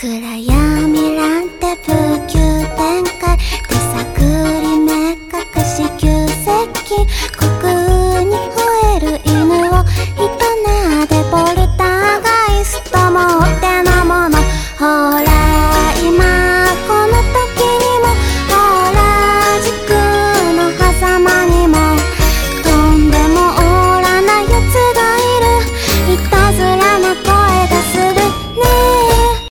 暗闇なんて不朽展開手探り目隠し急接近